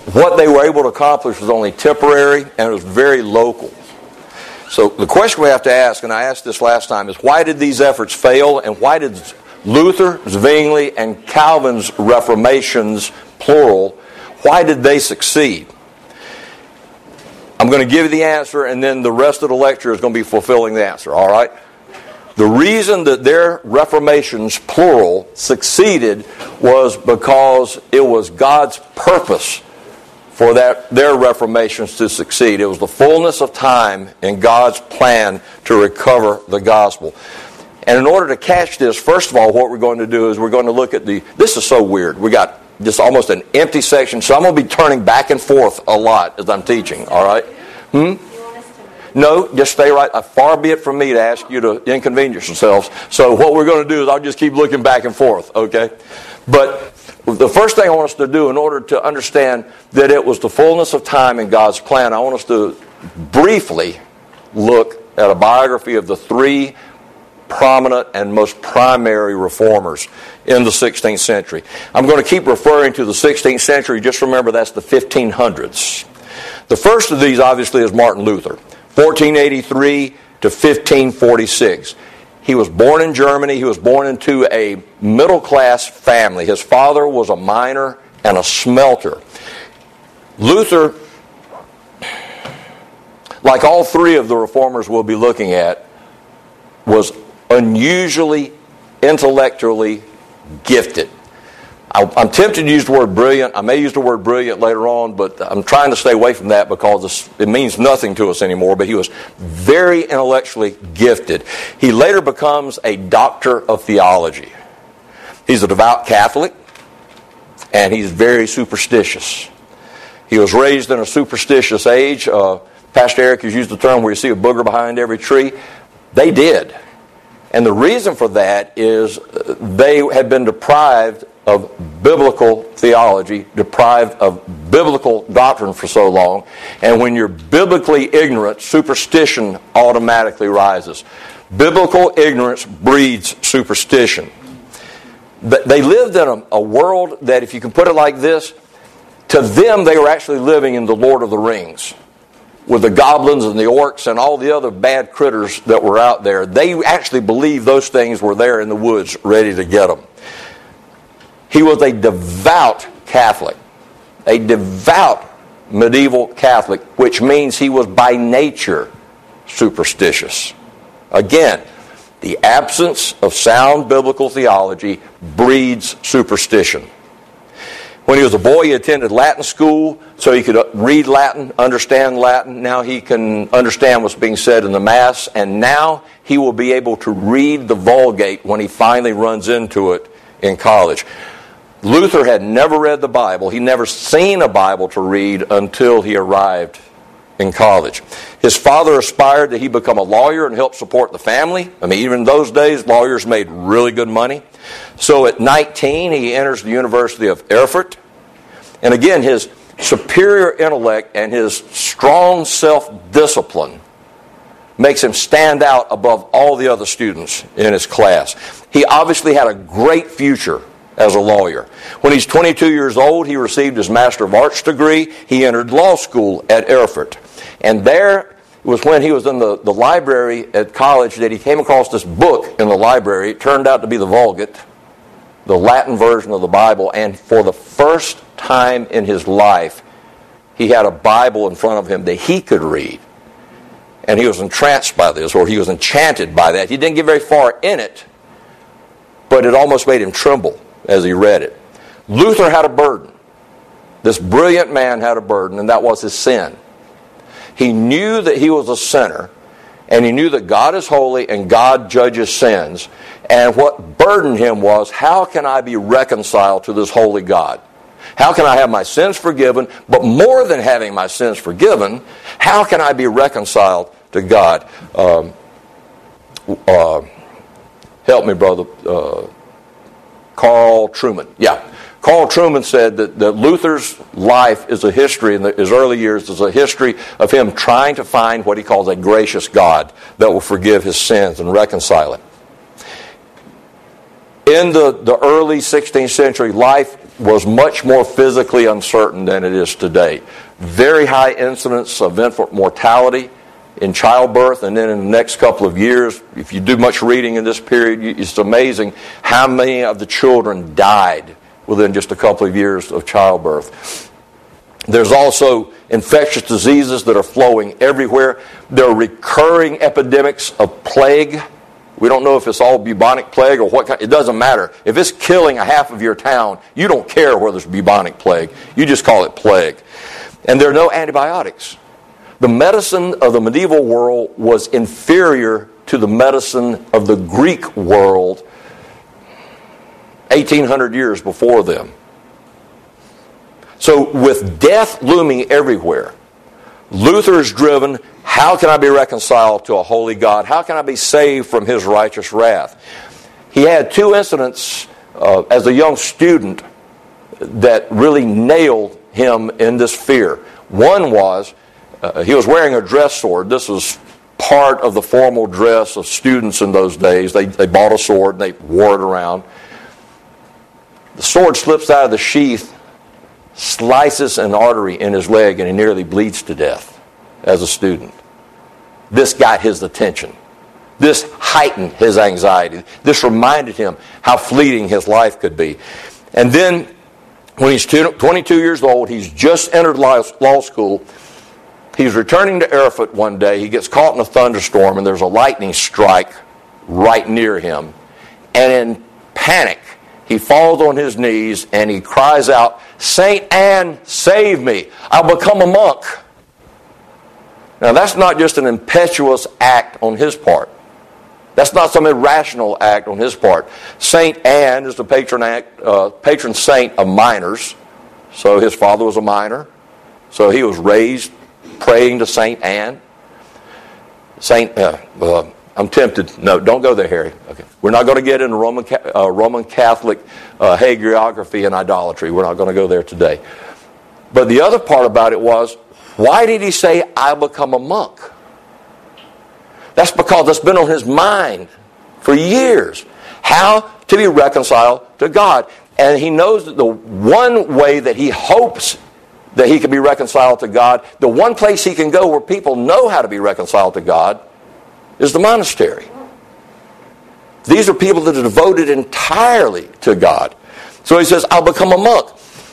what they were able to accomplish was only temporary and it was very local. So the question we have to ask, and I asked this last time, is why did these efforts fail, and why did Luther, Zwingli, and Calvin's reformations, plural, why did they succeed? I'm going to give you the answer, and then the rest of the lecture is going to be fulfilling the answer, all right? The reason that their reformations, plural, succeeded was because it was God's purpose for their reformations to succeed. It was the fullness of time in God's plan to recover the gospel. And in order to catch this, first of all, what we're going to do is we're going to look at this is so weird. We got just almost an empty section, so I'm going to be turning back and forth a lot as I'm teaching, all right? No, just stay right. Far be it from me to ask you to inconvenience yourselves. So what we're going to do is I'll just keep looking back and forth, okay? But the first thing I want us to do in order to understand that it was the fullness of time in God's plan, I want us to briefly look at a biography of the three prominent and most primary reformers in the 16th century. I'm going to keep referring to the 16th century. Just remember that's the 1500s. The first of these, obviously, is Martin Luther, 1483 to 1546. He was born in Germany. He was born into a middle-class family. His father was a miner and a smelter. Luther, like all three of the reformers we'll be looking at, was unusually intellectually gifted. I'm tempted to use the word brilliant. I may use the word brilliant later on, but I'm trying to stay away from that because it means nothing to us anymore. But he was very intellectually gifted. He later becomes a doctor of theology. He's a devout Catholic, and he's very superstitious. He was raised in a superstitious age. Pastor Eric has used the term where you see a booger behind every tree. They did. And the reason for that is they had been deprived of biblical theology, deprived of biblical doctrine for so long. And when you're biblically ignorant, superstition automatically rises. Biblical ignorance breeds superstition. They lived in a world that, if you can put it like this, to them they were actually living in the Lord of the Rings, with the goblins and the orcs and all the other bad critters that were out there. They actually believed those things were there in the woods ready to get them. He was a devout Catholic, a devout medieval Catholic, which means he was by nature superstitious. Again, the absence of sound biblical theology breeds superstition. When he was a boy, he attended Latin school so he could read Latin, understand Latin. Now he can understand what's being said in the Mass, and now he will be able to read the Vulgate when he finally runs into it in college. Luther had never read the Bible. He'd never seen a Bible to read until he arrived in college. His father aspired that he become a lawyer and help support the family. I mean, even in those days, lawyers made really good money. So at 19, he enters the University of Erfurt. And again, his superior intellect and his strong self-discipline makes him stand out above all the other students in his class. He obviously had a great future as a lawyer. When he's 22 years old, he received his Master of Arts degree. He entered law school at Erfurt. And there was when he was in the library at college that he came across this book in the library. It turned out to be the Vulgate, the Latin version of the Bible. And for the first time in his life, he had a Bible in front of him that he could read. And he was entranced by this, or he was enchanted by that. He didn't get very far in it, but it almost made him tremble as he read it. Luther had a burden. This brilliant man had a burden, and that was his sin. He knew that he was a sinner, and he knew that God is holy and God judges sins. And what burdened him was, how can I be reconciled to this holy God? How can I have my sins forgiven? But more than having my sins forgiven, how can I be reconciled to God? Help me, brother. Carl Trueman. Yeah. Carl Trueman said that Luther's life is a history, in his early years, is a history of him trying to find what he calls a gracious God that will forgive his sins and reconcile it. In the early 16th century, life was much more physically uncertain than it is today. Very high incidence of infant mortality in childbirth, and then in the next couple of years, if you do much reading in this period, it's amazing how many of the children died within just a couple of years of childbirth. There's also infectious diseases that are flowing everywhere. There are recurring epidemics of plague. We don't know if it's all bubonic plague or what kind. It doesn't matter. If it's killing a half of your town, you don't care whether it's bubonic plague. You just call it plague. And there are no antibiotics. The medicine of the medieval world was inferior to the medicine of the Greek world 1,800 years before them. So with death looming everywhere, Luther is driven, how can I be reconciled to a holy God? How can I be saved from His righteous wrath? He had two incidents as a young student that really nailed him in this fear. One was, he was wearing a dress sword. This was part of the formal dress of students in those days. They bought a sword and they wore it around. The sword slips out of the sheath, slices an artery in his leg, and he nearly bleeds to death as a student. This got his attention. This heightened his anxiety. This reminded him how fleeting his life could be. And then, when he's 22 years old, he's just entered law school. He's returning to Erfurt one day. He gets caught in a thunderstorm, and there's a lightning strike right near him. And in panic, he falls on his knees and he cries out, "Saint Anne, save me! I'll become a monk." Now that's not just an impetuous act on his part. That's not some irrational act on his part. Saint Anne is the patron saint of miners. So his father was a miner. So he was raised praying to Saint Anne. I'm tempted. No, don't go there, Harry. Okay. We're not going to get into Roman Catholic hagiography and idolatry. We're not going to go there today. But the other part about it was, why did he say, "I'll become a monk"? That's because that's been on his mind for years. How to be reconciled to God. And he knows that the one way that he hopes that he can be reconciled to God, the one place he can go where people know how to be reconciled to God, is the monastery. These are people that are devoted entirely to God. So he says, "I'll become a monk."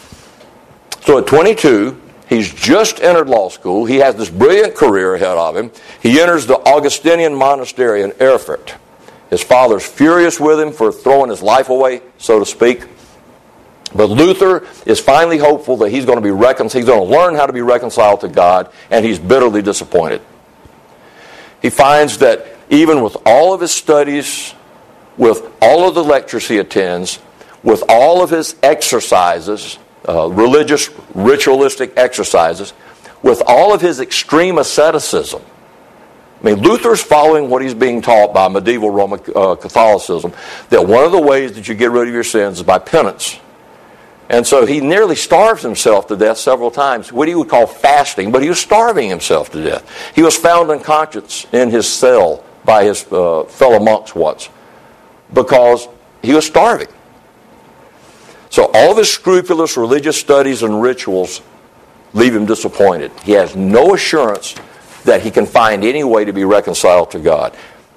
So at 22, he's just entered law school. He has this brilliant career ahead of him. He enters the Augustinian monastery in Erfurt. His father's furious with him for throwing his life away, so to speak. But Luther is finally hopeful that he's going to be he's going to learn how to be reconciled to God, and he's bitterly disappointed. He finds that even with all of his studies, with all of the lectures he attends, with all of his exercises, religious, ritualistic exercises, with all of his extreme asceticism. I mean, Luther's following what he's being taught by medieval Roman Catholicism, that one of the ways that you get rid of your sins is by penance. And so he nearly starves himself to death several times, what he would call fasting, but he was starving himself to death. He was found unconscious in his cell by his fellow monks once because he was starving. So all of his scrupulous religious studies and rituals leave him disappointed. He has no assurance that he can find any way to be reconciled to God.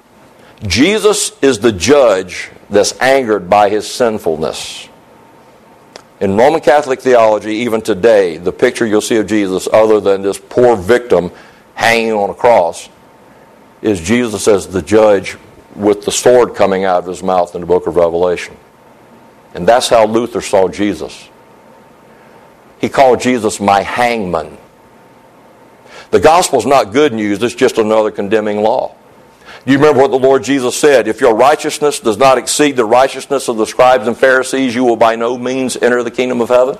Jesus is the judge that's angered by his sinfulness. In Roman Catholic theology, even today, the picture you'll see of Jesus, other than this poor victim hanging on a cross, is Jesus as the judge with the sword coming out of his mouth in the book of Revelation. And that's how Luther saw Jesus. He called Jesus my hangman. The gospel is not good news, it's just another condemning law. Do you remember what the Lord Jesus said? If your righteousness does not exceed the righteousness of the scribes and Pharisees, you will by no means enter the kingdom of heaven.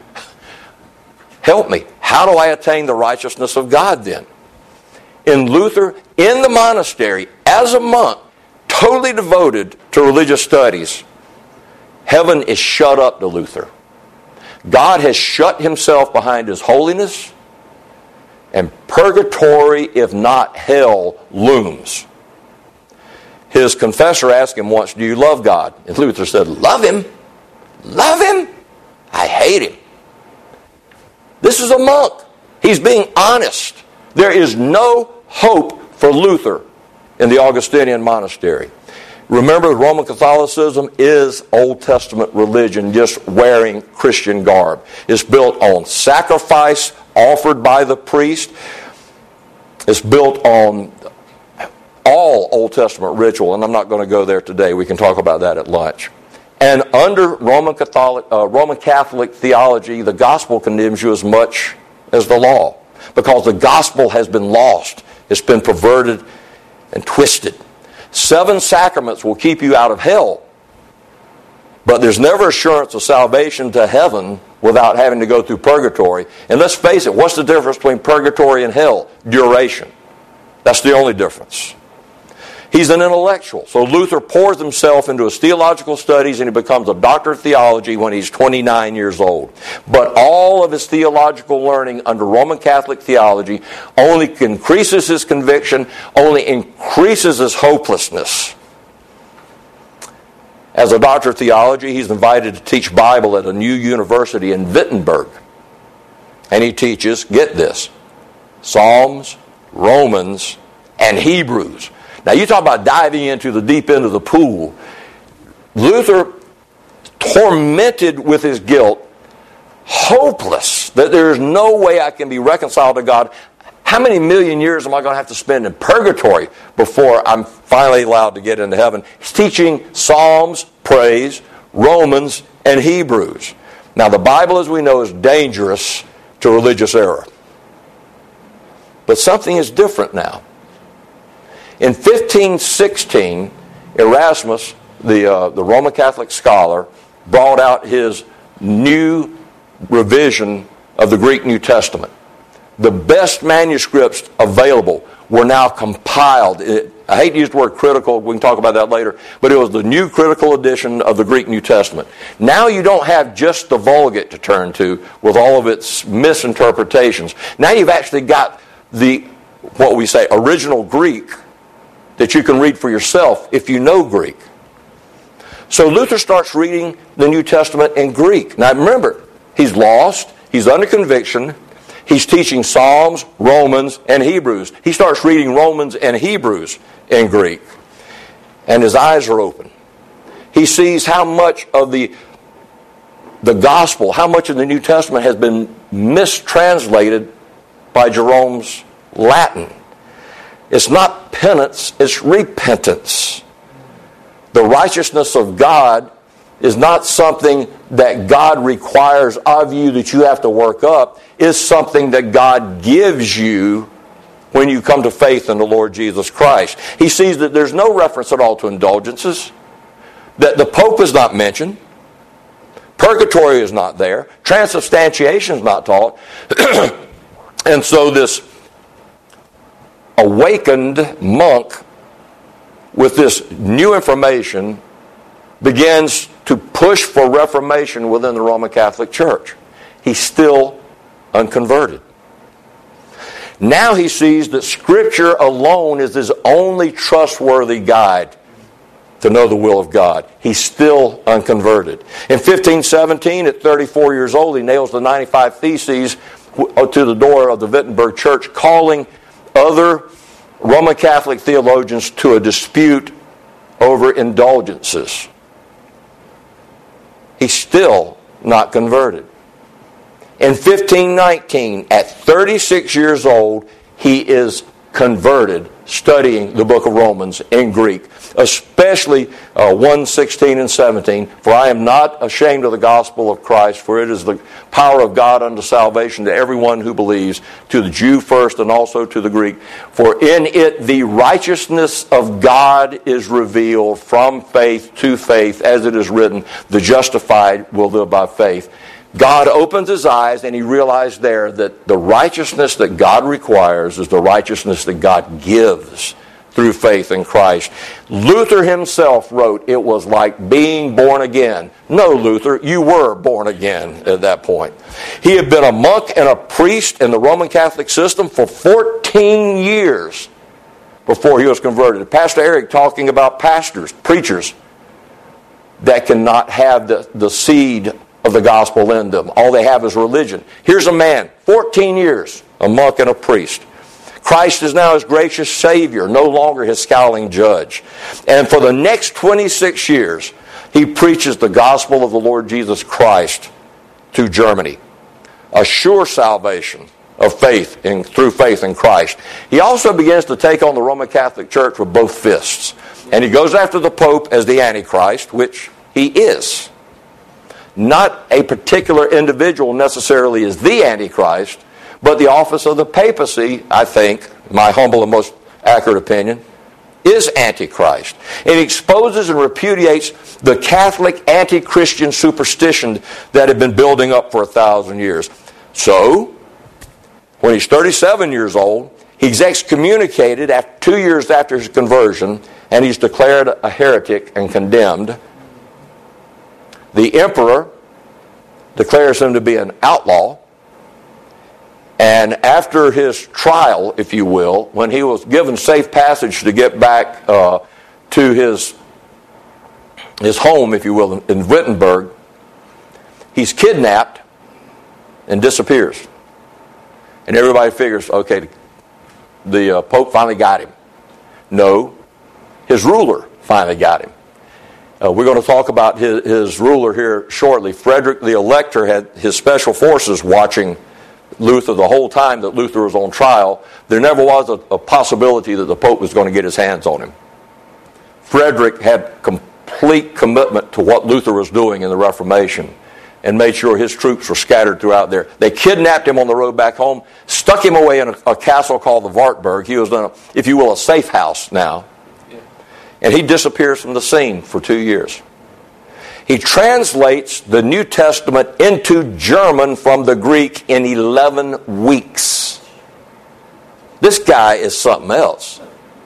Help me. How do I attain the righteousness of God then? In Luther, in the monastery, as a monk, totally devoted to religious studies, heaven is shut up to Luther. God has shut himself behind his holiness, and purgatory, if not hell, looms. His confessor asked him once, "Do you love God?" And Luther said, "Love Him? Love Him? I hate him. This is a monk. He's being honest. There is no hope for Luther in the Augustinian monastery. Remember, Roman Catholicism is Old Testament religion, just wearing Christian garb. It's built on sacrifice offered by the priest. It's built on all Old Testament ritual, and I'm not going to go there today. We can talk about that at lunch. And under Roman Catholic theology, the gospel condemns you as much as the law, because the gospel has been lost. It's been perverted and twisted. 7 sacraments will keep you out of hell, but there's never assurance of salvation to heaven without having to go through purgatory. And let's face it, what's the difference between purgatory and hell? Duration. That's the only difference. He's an intellectual. So Luther pours himself into his theological studies, and he becomes a doctor of theology when he's 29 years old. But all of his theological learning under Roman Catholic theology only increases his conviction, only increases his hopelessness. As a doctor of theology, he's invited to teach Bible at a new university in Wittenberg. And he teaches, get this, Psalms, Romans, and Hebrews. Now, you talk about diving into the deep end of the pool. Luther, tormented with his guilt, hopeless that there is no way I can be reconciled to God. How many million years am I going to have to spend in purgatory before I'm finally allowed to get into heaven? He's teaching Psalms, praise, Romans, and Hebrews. Now, the Bible, as we know, is dangerous to religious error. But something is different now. In 1516, Erasmus, the Roman Catholic scholar, brought out his new revision of the Greek New Testament. The best manuscripts available were now compiled. I hate to use the word critical, we can talk about that later, but it was the new critical edition of the Greek New Testament. Now you don't have just the Vulgate to turn to with all of its misinterpretations. Now you've actually got what we say, original Greek, that you can read for yourself if you know Greek. So Luther starts reading the New Testament in Greek. Now remember, he's lost, he's under conviction, he's teaching Psalms, Romans, and Hebrews. He starts reading Romans and Hebrews in Greek. And his eyes are open. He sees how much of the gospel, how much of the New Testament has been mistranslated by Jerome's Latin. It's not penance, it's repentance. The righteousness of God is not something that God requires of you that you have to work up. It's something that God gives you when you come to faith in the Lord Jesus Christ. He sees that there's no reference at all to indulgences, that the Pope is not mentioned, purgatory is not there, transubstantiation is not taught, and so this awakened monk with this new information begins to push for reformation within the Roman Catholic Church. He's still unconverted. Now he sees that Scripture alone is his only trustworthy guide to know the will of God. He's still unconverted. In 1517, at 34 years old, he nails the 95 Theses to the door of the Wittenberg church, calling other Roman Catholic theologians to a dispute over indulgences. He's still not converted. In 1519, at 36 years old, he is converted, studying the book of Romans in Greek, especially 1, 16, and 17. For I am not ashamed of the gospel of Christ, for it is the power of God unto salvation to everyone who believes, to the Jew first and also to the Greek. For in it the righteousness of God is revealed from faith to faith, as it is written, the justified will live by faith. God opens his eyes and he realized there that the righteousness that God requires is the righteousness that God gives through faith in Christ. Luther himself wrote, it was like being born again. No, Luther, you were born again at that point. He had been a monk and a priest in the Roman Catholic system for 14 years before he was converted. Pastor Eric talking about pastors, preachers, that cannot have the seed of the gospel in them. All they have is religion. Here's a man, 14 years, a monk and a priest. Christ is now his gracious Savior, no longer his scowling judge. And for the next 26 years, he preaches the gospel of the Lord Jesus Christ to Germany. A sure salvation of faith through faith in Christ. He also begins to take on the Roman Catholic Church with both fists. And he goes after the Pope as the Antichrist, which he is. Not a particular individual necessarily is the Antichrist, but the office of the papacy, I think, my humble and most accurate opinion, is Antichrist. It exposes and repudiates the Catholic anti-Christian superstition that had been building up for 1,000 years. So, when he's 37 years old, he's excommunicated 2 years after his conversion, and he's declared a heretic and condemned. The emperor declares him to be an outlaw. And after his trial, if you will, when he was given safe passage to get back to his home, if you will, in Wittenberg, he's kidnapped and disappears. And everybody figures, okay, the Pope finally got him. No, his ruler finally got him. We're going to talk about his ruler here shortly. Frederick the Elector had his special forces watching Luther the whole time that Luther was on trial. There never was a possibility that the Pope was going to get his hands on him. Frederick had complete commitment to what Luther was doing in the Reformation and made sure his troops were scattered throughout there. They kidnapped him on the road back home, stuck him away in a castle called the Wartburg. He was in, if you will, a safe house now. And he disappears from the scene for 2 years. He translates the New Testament into German from the Greek in 11 weeks. This guy is something else.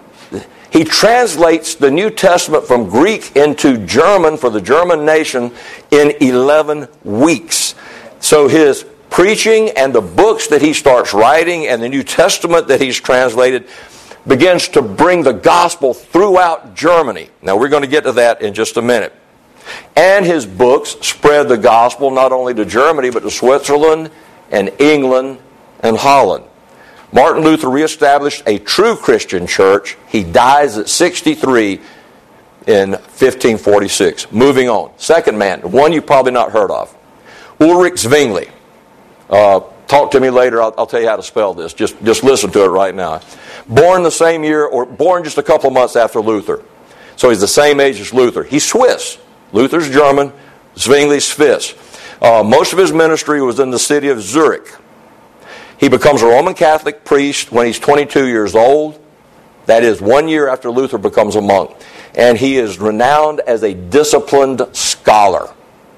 He translates the New Testament from Greek into German for the German nation in 11 weeks. So his preaching and the books that he starts writing and the New Testament that he's translated begins to bring the gospel throughout Germany. Now we're going to get to that in just a minute. And his books spread the gospel not only to Germany but to Switzerland and England and Holland. Martin Luther reestablished a true Christian church. He dies at 63 in 1546. Moving on. Second man, one you've probably not heard of. Ulrich Zwingli. Talk to me later. I'll tell you how to spell this. Just listen to it right now. Born the same year, or born just a couple of months after Luther. So he's the same age as Luther. He's Swiss. Luther's German. Zwingli's Swiss. Most of his ministry was in the city of Zurich. He becomes a Roman Catholic priest when he's 22 years old. That is 1 year after Luther becomes a monk. And he is renowned as a disciplined scholar.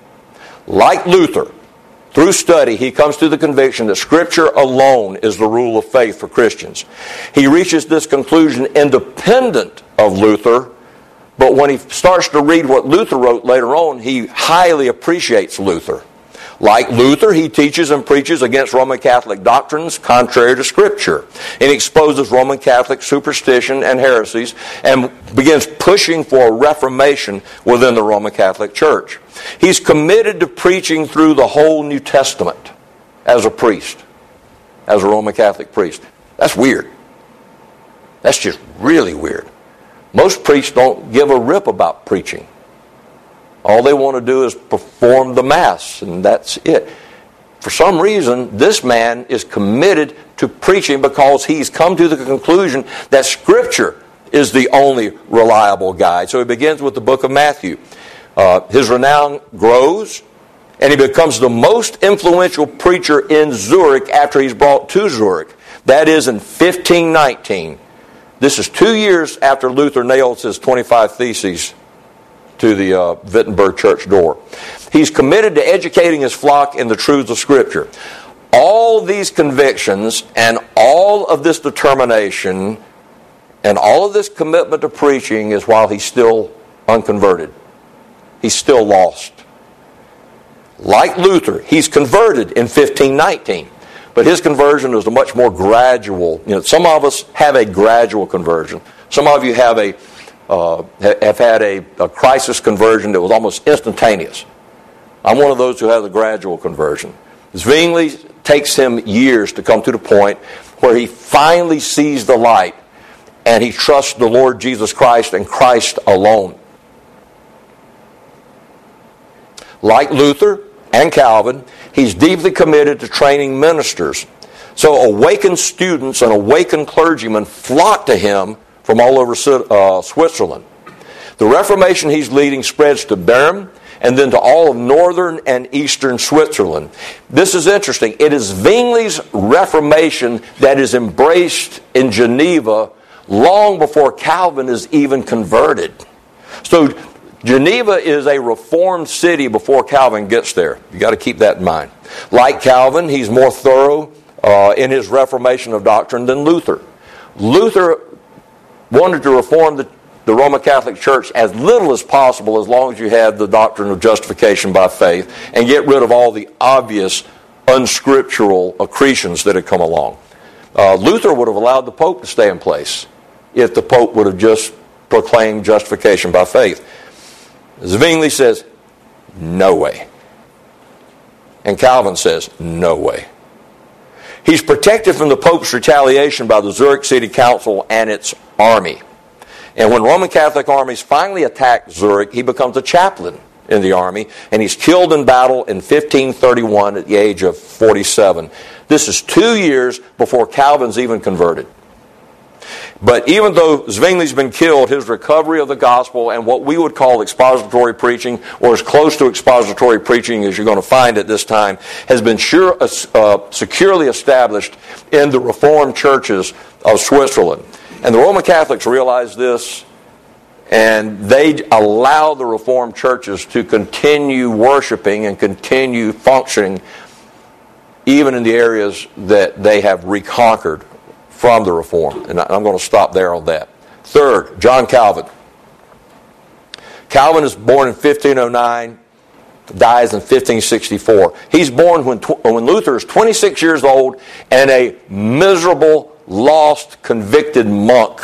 Like Luther, through study, he comes to the conviction that Scripture alone is the rule of faith for Christians. He reaches this conclusion independent of Luther, but when he starts to read what Luther wrote later on, he highly appreciates Luther. Like Luther, he teaches and preaches against Roman Catholic doctrines contrary to Scripture, and exposes Roman Catholic superstition and heresies, and begins pushing for a reformation within the Roman Catholic Church. He's committed to preaching through the whole New Testament as a priest, as a Roman Catholic priest. That's weird. That's just really weird. Most priests don't give a rip about preaching. All they want to do is perform the Mass, and that's it. For some reason, this man is committed to preaching because he's come to the conclusion that Scripture is the only reliable guide. So he begins with the book of Matthew. His renown grows, and he becomes the most influential preacher in Zurich after he's brought to Zurich. That is in 1519. This is 2 years after Luther nails his 25 Theses to the Wittenberg church door. He's committed to educating his flock in the truths of Scripture. All these convictions and all of this determination and all of this commitment to preaching is while he's still unconverted. He's still lost. Like Luther, he's converted in 1519. But his conversion is a much more gradual. Some of us have a gradual conversion. Some of you have had a crisis conversion that was almost instantaneous. I'm one of those who has a gradual conversion. Zwingli takes him years to come to the point where he finally sees the light and he trusts the Lord Jesus Christ and Christ alone. Like Luther and Calvin, he's deeply committed to training ministers. So awakened students and awakened clergymen flock to him from all over Switzerland. The Reformation he's leading spreads to Bern and then to all of northern and eastern Switzerland. This is interesting. It is Zwingli's Reformation that is embraced in Geneva long before Calvin is even converted. So Geneva is a reformed city before Calvin gets there. You've got to keep that in mind. Like Calvin, he's more thorough in his reformation of doctrine than Luther. Luther wanted to reform the Roman Catholic Church as little as possible, as long as you have the doctrine of justification by faith, and get rid of all the obvious unscriptural accretions that had come along. Luther would have allowed the Pope to stay in place if the Pope would have just proclaimed justification by faith. Zwingli says, no way. And Calvin says, no way. He's protected from the Pope's retaliation by the Zurich City Council and its army. And when Roman Catholic armies finally attack Zurich, he becomes a chaplain in the army, and he's killed in battle in 1531 at the age of 47. This is 2 years before Calvin's even converted. But even though Zwingli's been killed, his recovery of the gospel and what we would call expository preaching, or as close to expository preaching as you're going to find at this time, has been securely established in the Reformed churches of Switzerland. And the Roman Catholics realize this, and they allow the Reformed churches to continue worshiping and continue functioning even in the areas that they have reconquered from the Reform. And I'm going to stop there on that. Third, John Calvin. Calvin is born in 1509, dies in 1564. He's born when Luther is 26 years old and a miserable, lost, convicted monk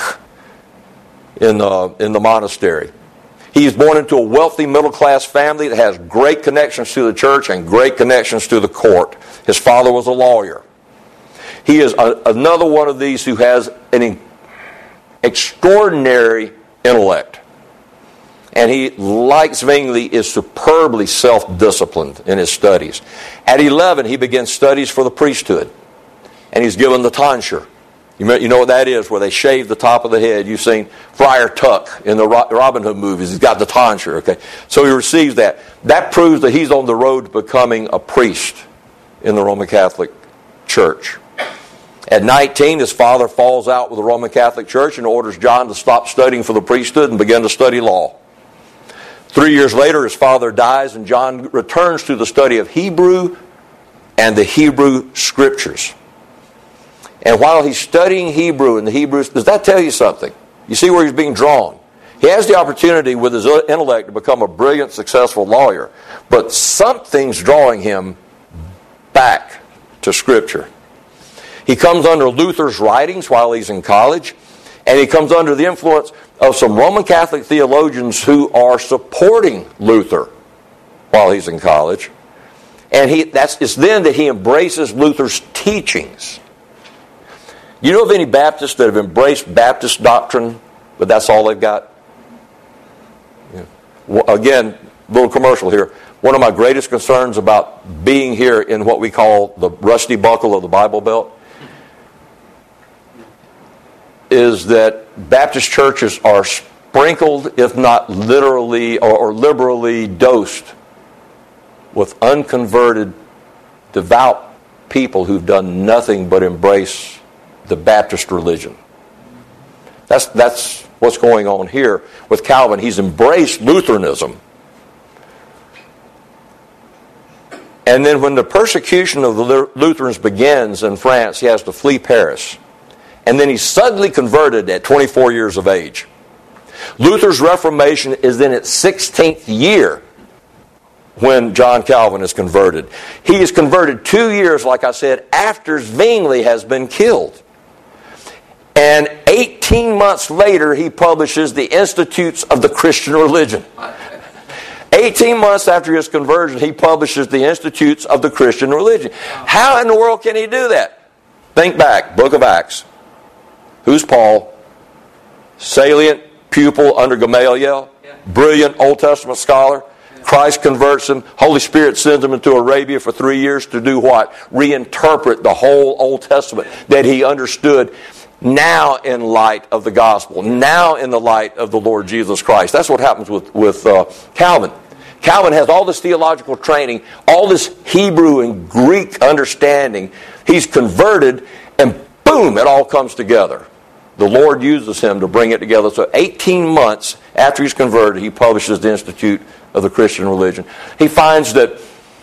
in the monastery. He is born into a wealthy middle-class family that has great connections to the church and great connections to the court. His father was a lawyer. He is another one of these who has an extraordinary intellect. And he, like Zwingli, is superbly self-disciplined in his studies. At 11, he begins studies for the priesthood. And he's given the tonsure. You know what that is, where they shave the top of the head. You've seen Friar Tuck in the Robin Hood movies. He's got the tonsure. Okay, so he receives that. That proves that he's on the road to becoming a priest in the Roman Catholic Church. At 19, his father falls out with the Roman Catholic Church and orders John to stop studying for the priesthood and begin to study law. 3 years later, his father dies, and John returns to the study of Hebrew and the Hebrew Scriptures. And while he's studying Hebrew and the Hebrews, does that tell you something? You see where he's being drawn. He has the opportunity with his intellect to become a brilliant, successful lawyer, but something's drawing him back to Scripture. He comes under Luther's writings while he's in college, and he comes under the influence of some Roman Catholic theologians who are supporting Luther while he's in college. And it's then that he embraces Luther's teachings. You know of any Baptists that have embraced Baptist doctrine, but that's all they've got? Yeah. Well, again, little commercial here. One of my greatest concerns about being here in what we call the rusty buckle of the Bible Belt is that Baptist churches are sprinkled, if not literally or liberally dosed, with unconverted, devout people who've done nothing but embrace the Baptist religion. That's what's going on here with Calvin. He's embraced Lutheranism. And then when the persecution of the Lutherans begins in France, he has to flee Paris. And then he's suddenly converted at 24 years of age. Luther's Reformation is in its 16th year when John Calvin is converted. He is converted 2 years, like I said, after Zwingli has been killed. And 18 months later, he publishes the Institutes of the Christian Religion. 18 months after his conversion, he publishes the Institutes of the Christian Religion. How in the world can he do that? Think back, Book of Acts. Who's Paul? Salient pupil under Gamaliel. Brilliant Old Testament scholar. Christ converts him. Holy Spirit sends him into Arabia for 3 years to do what? Reinterpret the whole Old Testament that he understood now in light of the gospel, now in the light of the Lord Jesus Christ. That's what happens with Calvin. Calvin has all this theological training, all this Hebrew and Greek understanding. He's converted, and boom, it all comes together. The Lord uses him to bring it together. So 18 months after he's converted, he publishes the Institute of the Christian Religion. He finds that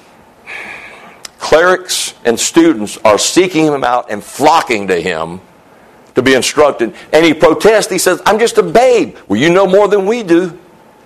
clerics and students are seeking him out and flocking to him to be instructed. And he protests. He says, I'm just a babe. Well, you know more than we do.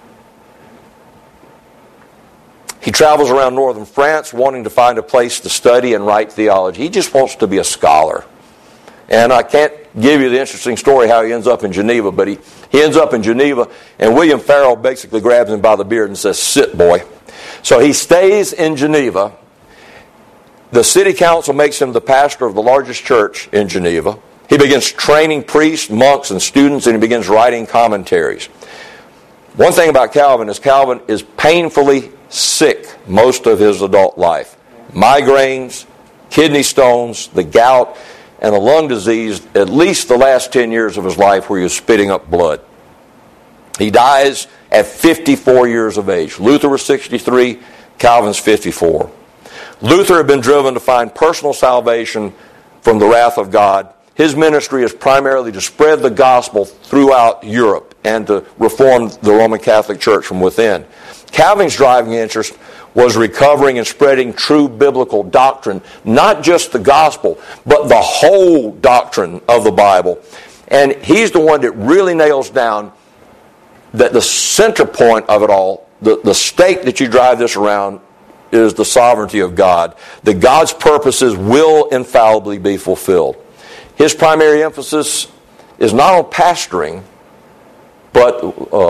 He travels around northern France wanting to find a place to study and write theology. He just wants to be a scholar. And I can't give you the interesting story how he ends up in Geneva, but he ends up in Geneva, and William Farel basically grabs him by the beard and says, sit, boy. So he stays in Geneva. The city council makes him the pastor of the largest church in Geneva. He begins training priests, monks, and students, and he begins writing commentaries. One thing about Calvin is painfully sick most of his adult life. Migraines, kidney stones, the gout, and a lung disease at least the last 10 years of his life where he was spitting up blood. He dies at 54 years of age. Luther was 63, Calvin's 54. Luther had been driven to find personal salvation from the wrath of God. His ministry is primarily to spread the gospel throughout Europe and to reform the Roman Catholic Church from within. Calvin's driving interest was recovering and spreading true biblical doctrine, not just the gospel, but the whole doctrine of the Bible. And he's the one that really nails down that the center point of it all, the stake that you drive this around, is the sovereignty of God. That God's purposes will infallibly be fulfilled. His primary emphasis is not on pastoring, but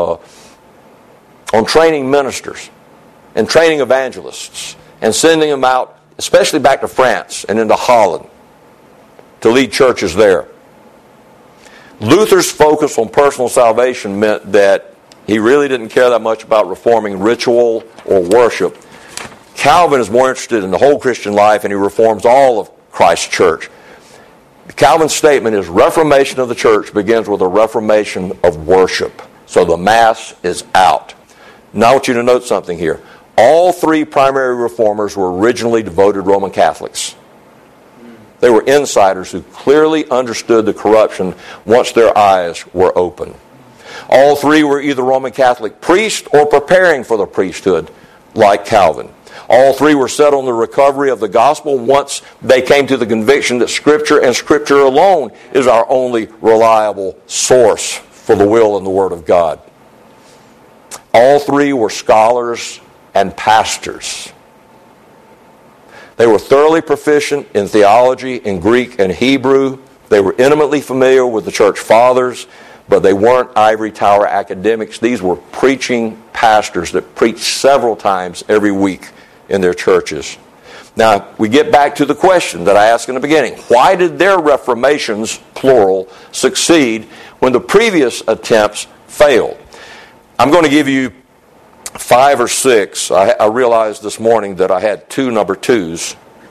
on training ministers and training evangelists and sending them out, especially back to France and into Holland, to lead churches there. Luther's focus on personal salvation meant that he really didn't care that much about reforming ritual or worship. Calvin is more interested in the whole Christian life, and he reforms all of Christ's church. Calvin's statement is, reformation of the church begins with a reformation of worship. So the Mass is out. Now I want you to note something here. All three primary reformers were originally devoted Roman Catholics. They were insiders who clearly understood the corruption once their eyes were open. All three were either Roman Catholic priests or preparing for the priesthood, like Calvin. All three were set on the recovery of the gospel once they came to the conviction that Scripture and Scripture alone is our only reliable source for the will and the Word of God. All three were scholars and pastors. They were thoroughly proficient in theology, in Greek and Hebrew. They were intimately familiar with the church fathers, but they weren't ivory tower academics. These were preaching pastors that preached several times every week in their churches. Now, we get back to the question that I asked in the beginning. Why did their reformations, plural, succeed when the previous attempts failed? I'm going to give you 5 or 6. I realized this morning that I had 2 number 2s.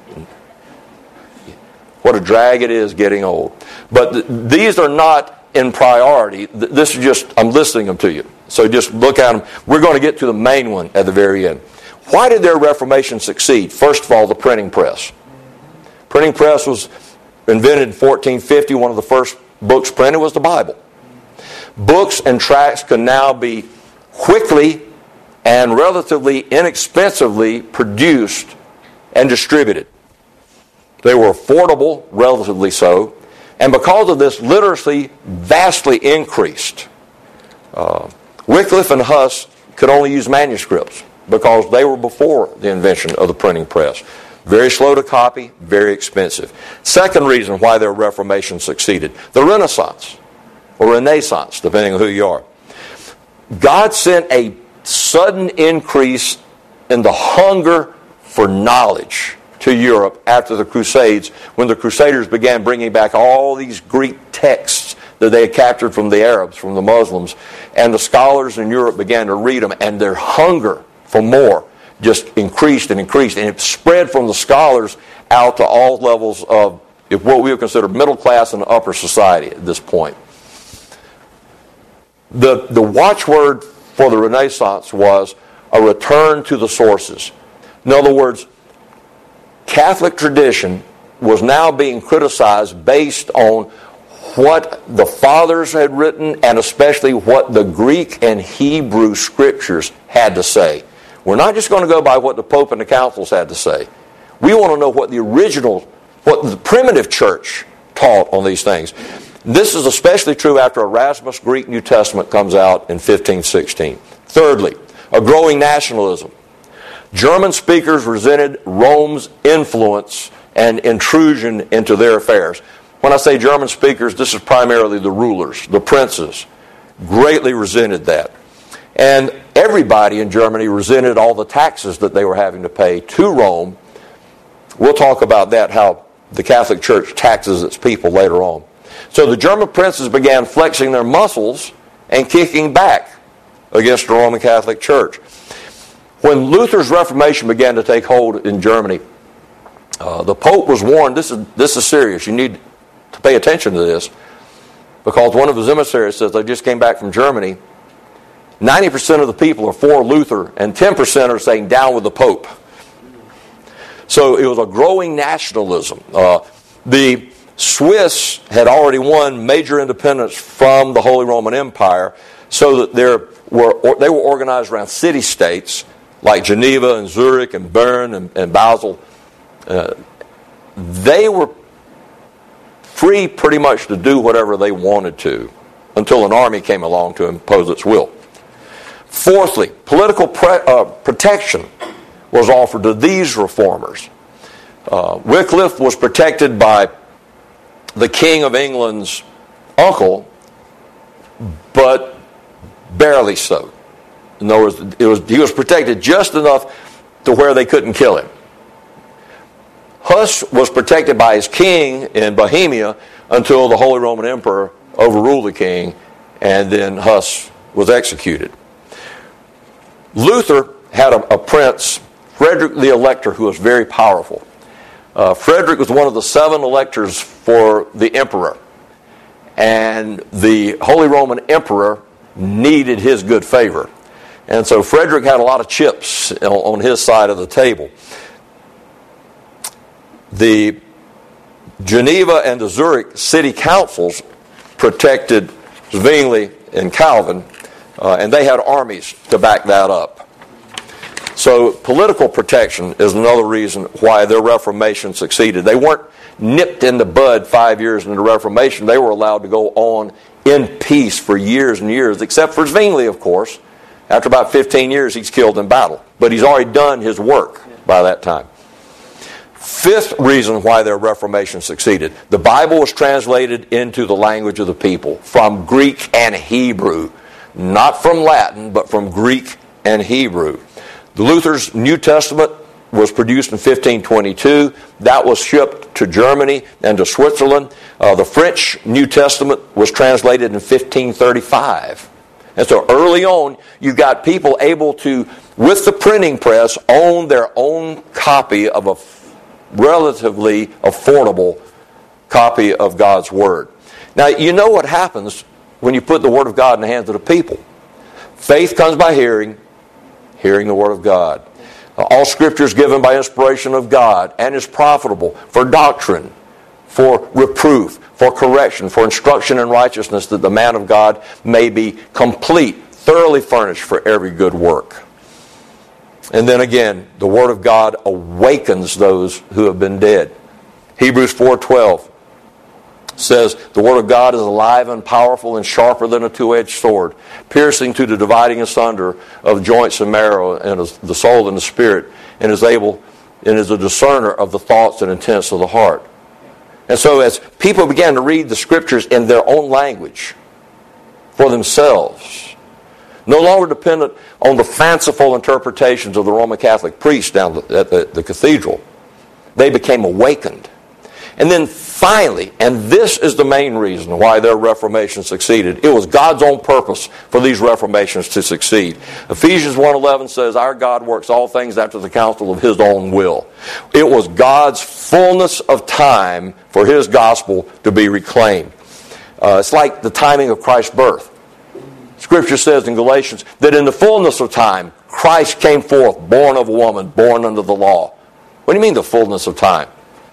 What a drag it is getting old. But these are not in priority. This is just, I'm listing them to you. So just look at them. We're going to get to the main one at the very end. Why did their Reformation succeed? First of all, the printing press. Printing press was invented in 1450. One of the first books printed was the Bible. Books and tracts can now be quickly and relatively inexpensively produced and distributed. They were affordable, relatively so, and because of this, literacy vastly increased. Wycliffe and Huss could only use manuscripts because they were before the invention of the printing press. Very slow to copy, very expensive. Second reason why their Reformation succeeded, the Renaissance, or Renaissance, depending on who you are. God sent a sudden increase in the hunger for knowledge to Europe after the Crusades, when the Crusaders began bringing back all these Greek texts that they had captured from the Arabs, from the Muslims, and the scholars in Europe began to read them, and their hunger for more just increased and increased, and it spread from the scholars out to all levels of what we would consider middle class and upper society at this point. The watchword for the Renaissance was a return to the sources. In other words, Catholic tradition was now being criticized based on what the fathers had written, and especially what the Greek and Hebrew scriptures had to say. We're not just going to go by what the Pope and the councils had to say. We want to know what what the primitive church taught on these things. This is especially true after Erasmus' Greek New Testament comes out in 1516. Thirdly, a growing nationalism. German speakers resented Rome's influence and intrusion into their affairs. When I say German speakers, this is primarily the rulers, the princes, greatly resented that. And everybody in Germany resented all the taxes that they were having to pay to Rome. We'll talk about that, how the Catholic Church taxes its people later on. So the German princes began flexing their muscles and kicking back against the Roman Catholic Church. When Luther's Reformation began to take hold in Germany, the Pope was warned, this is serious, you need to pay attention to this, because one of his emissaries says they just came back from Germany. 90% of the people are for Luther, and 10% are saying down with the Pope. So it was a growing nationalism. The Swiss had already won major independence from the Holy Roman Empire, so that they were organized around city-states like Geneva and Zurich and Bern and Basel. They were free pretty much to do whatever they wanted to until an army came along to impose its will. Fourthly, political protection was offered to these reformers. Wycliffe was protected by the King of England's uncle, but barely so. In other words, he was protected just enough to where they couldn't kill him. Huss was protected by his king in Bohemia until the Holy Roman Emperor overruled the king, and then Huss was executed. Luther had a prince, Frederick the Elector, who was very powerful. Frederick was one of the 7 electors for the emperor, and the Holy Roman Emperor needed his good favor. And so Frederick had a lot of chips on his side of the table. The Geneva and the Zurich city councils protected Zwingli and Calvin, and they had armies to back that up. So political protection is another reason why their Reformation succeeded. They weren't nipped in the bud 5 years into the Reformation. They were allowed to go on in peace for years and years, except for Zwingli, of course. After about 15 years, he's killed in battle. But he's already done his work by that time. Fifth reason why their Reformation succeeded. The Bible was translated into the language of the people from Greek and Hebrew. Not from Latin, but from Greek and Hebrew. The Luther's New Testament was produced in 1522. That was shipped to Germany and to Switzerland. The French New Testament was translated in 1535. And so early on, you got people able to, with the printing press, own their own copy of a relatively affordable copy of God's Word. Now, you know what happens when you put the Word of God in the hands of the people. Faith comes by hearing, hearing the Word of God. All Scripture is given by inspiration of God and is profitable for doctrine, for reproof, for correction, for instruction in righteousness, that the man of God may be complete, thoroughly furnished for every good work. And then again, the Word of God awakens those who have been dead. Hebrews 4:12 says, the Word of God is alive and powerful and sharper than a two-edged sword, piercing to the dividing asunder of joints and marrow and the soul and the spirit, and is a discerner of the thoughts and intents of the heart. And so as people began to read the Scriptures in their own language for themselves, no longer dependent on the fanciful interpretations of the Roman Catholic priests down at the cathedral. They became awakened. And then finally, and this is the main reason why their Reformation succeeded, it was God's own purpose for these Reformations to succeed. Ephesians 1:11 says, our God works all things after the counsel of His own will. It was God's fullness of time for His gospel to be reclaimed. It's like the timing of Christ's birth. Scripture says in Galatians that in the fullness of time, Christ came forth, born of a woman, born under the law. What do you mean the fullness of time?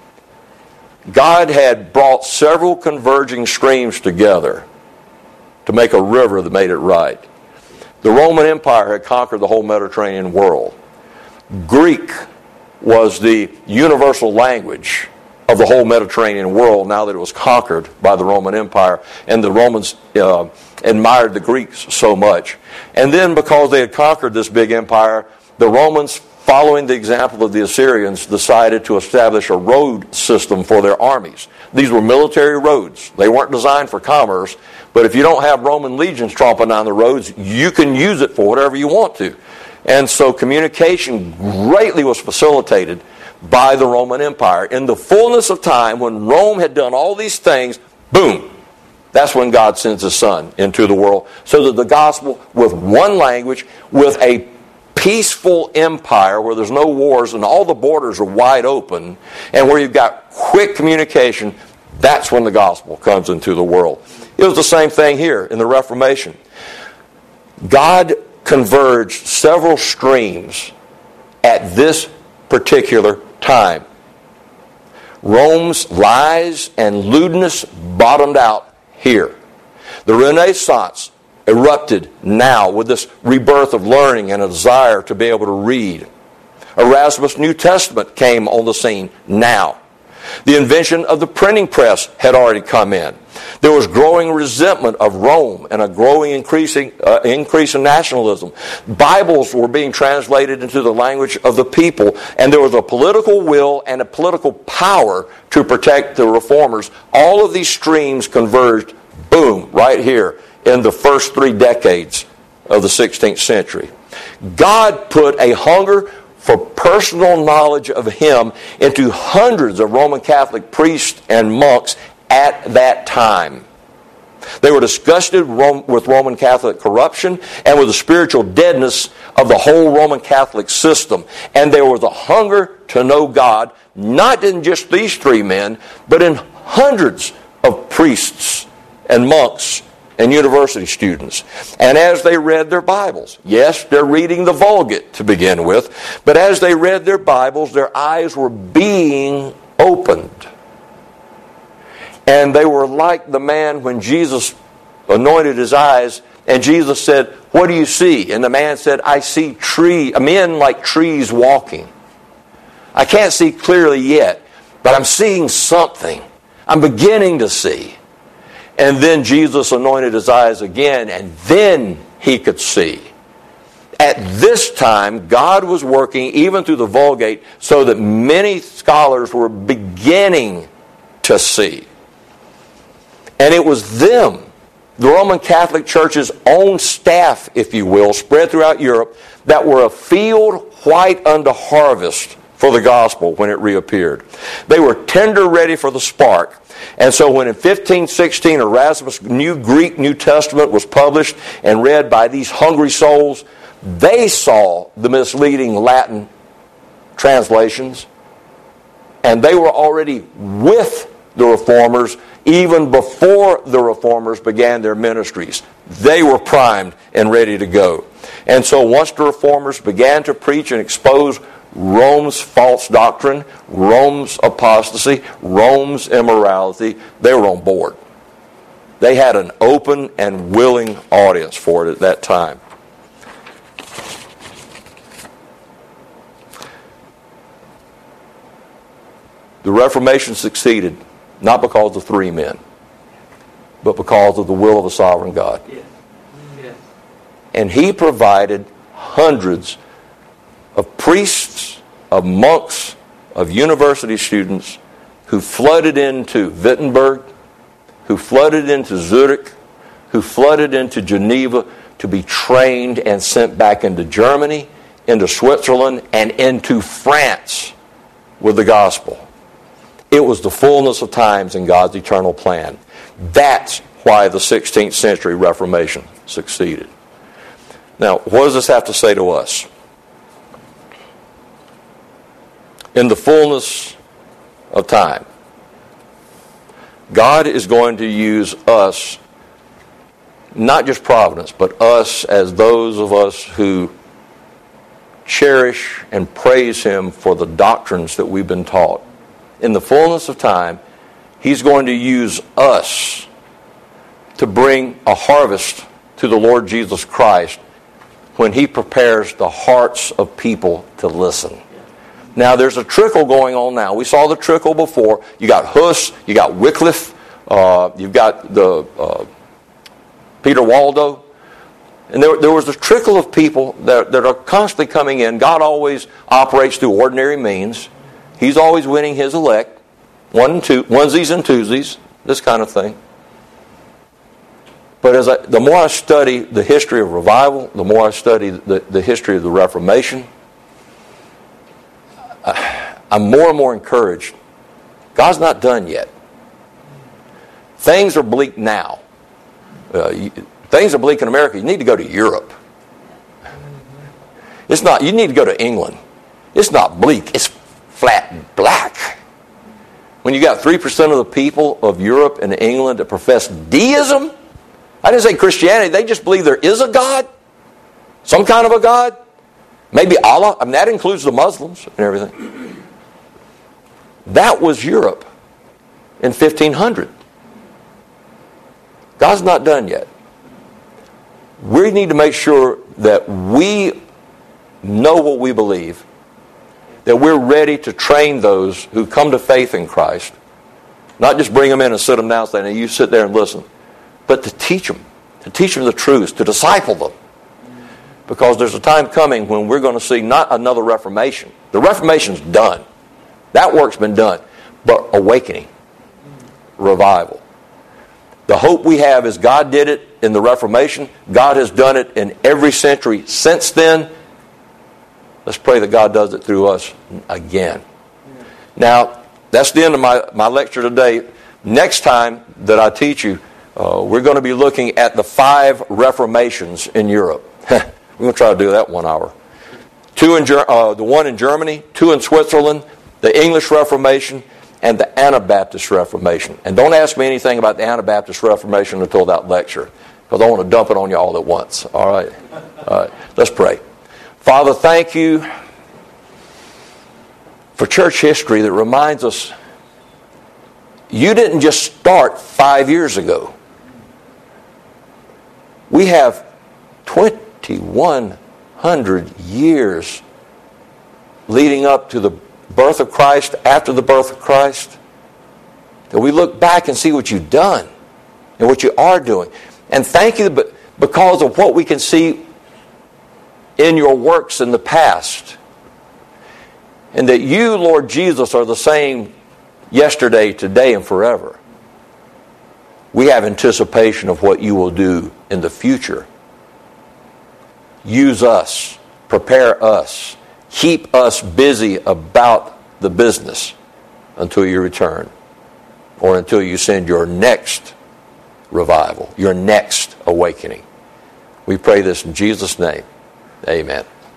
God had brought several converging streams together to make a river that made it right. The Roman Empire had conquered the whole Mediterranean world. Greek was the universal language of the whole Mediterranean world now that it was conquered by the Roman Empire, and the Romans admired the Greeks so much. And then because they had conquered this big empire, the Romans, following the example of the Assyrians, decided to establish a road system for their armies. These were military roads. They weren't designed for commerce, but if you don't have Roman legions tromping down the roads, you can use it for whatever you want to. And so communication greatly was facilitated by the Roman Empire. In the fullness of time, when Rome had done all these things, boom, that's when God sends His Son into the world, so that the gospel, with one language, with a peaceful empire where there's no wars and all the borders are wide open, and where you've got quick communication, that's when the gospel comes into the world. It was the same thing here in the Reformation. God converged several streams at this particular time. Rome's lies and lewdness bottomed out here. The Renaissance erupted now with this rebirth of learning and a desire to be able to read. Erasmus' New Testament came on the scene now. The invention of the printing press had already come in. There was growing resentment of Rome and a growing increase in nationalism. Bibles were being translated into the language of the people, and there was a political will and a political power to protect the reformers. All of these streams converged, boom, right here in the first 3 decades of the 16th century. God put a hunger for personal knowledge of Him into hundreds of Roman Catholic priests and monks at that time. They were disgusted with Roman Catholic corruption and with the spiritual deadness of the whole Roman Catholic system. And there was a hunger to know God, not in just these 3 men, but in hundreds of priests and monks and university students. And as they read their Bibles, yes, they're reading the Vulgate to begin with, but as they read their Bibles, their eyes were being opened. And they were like the man when Jesus anointed his eyes, and Jesus said, "What do you see?" And the man said, "I see men like trees walking. I can't see clearly yet, but I'm seeing something. I'm beginning to see." And then Jesus anointed his eyes again, and then he could see. At this time, God was working even through the Vulgate so that many scholars were beginning to see. And it was them, the Roman Catholic Church's own staff, if you will, spread throughout Europe, that were a field white unto harvest for the gospel when it reappeared. They were tender ready for the spark. And so when in 1516 Erasmus' New Greek New Testament was published and read by these hungry souls, they saw the misleading Latin translations, and they were already with the Reformers even before the Reformers began their ministries. They were primed and ready to go. And so once the Reformers began to preach and expose Rome's false doctrine, Rome's apostasy, Rome's immorality, they were on board. They had an open and willing audience for it at that time. The Reformation succeeded not because of 3 men, but because of the will of a sovereign God. Yes. Yes. And He provided hundreds of priests, of monks, of university students who flooded into Wittenberg, who flooded into Zurich, who flooded into Geneva to be trained and sent back into Germany, into Switzerland, and into France with the gospel. It was the fullness of times in God's eternal plan. That's why the 16th century Reformation succeeded. Now, what does this have to say to us? In the fullness of time, God is going to use us, not just Providence, but us as those of us who cherish and praise Him for the doctrines that we've been taught. In the fullness of time, He's going to use us to bring a harvest to the Lord Jesus Christ when He prepares the hearts of people to listen. Now, there's a trickle going on now. We saw the trickle before. You got Huss, you got Wycliffe, you've got the Peter Waldo. And there was a trickle of people that are constantly coming in. God always operates through ordinary means. He's always winning His elect. Onesies and twosies, this kind of thing. But the more I study the history of revival, the more I study the history of the Reformation, I'm more and more encouraged. God's not done yet. Things are bleak now. Things are bleak in America. You need to go to Europe. It's not. You need to go to England. It's not bleak. It's flat black. When you got 3% of the people of Europe and England that profess deism, I didn't say Christianity. They just believe there is a God, some kind of a God. Maybe Allah. I mean, that includes the Muslims and everything. That was Europe in 1500. God's not done yet. We need to make sure that we know what we believe, that we're ready to train those who come to faith in Christ, not just bring them in and sit them down and you sit there and listen, but to teach them the truths, to disciple them. Because there's a time coming when we're going to see not another Reformation. The Reformation's done. That work's been done. But awakening. Revival. The hope we have is God did it in the Reformation. God has done it in every century since then. Let's pray that God does it through us again. Now, that's the end of my lecture today. Next time that I teach you, we're going to be looking at the 5 Reformations in Europe. We're going to try to do that 1 hour. The one in Germany, 2 in Switzerland, the English Reformation, and the Anabaptist Reformation. And don't ask me anything about the Anabaptist Reformation until that lecture, because I want to dump it on you all at once. All right. Let's pray. Father, thank you for church history that reminds us you didn't just start 5 years ago. We have 2,100 years leading up to the birth of Christ, after the birth of Christ, that we look back and see what you've done and what you are doing. And thank you because of what we can see in your works in the past. And that you, Lord Jesus, are the same yesterday, today, and forever. We have anticipation of what you will do in the future. Use us. Prepare us. Keep us busy about the business until you return, or until you send your next revival, your next awakening. We pray this in Jesus' name. Amen.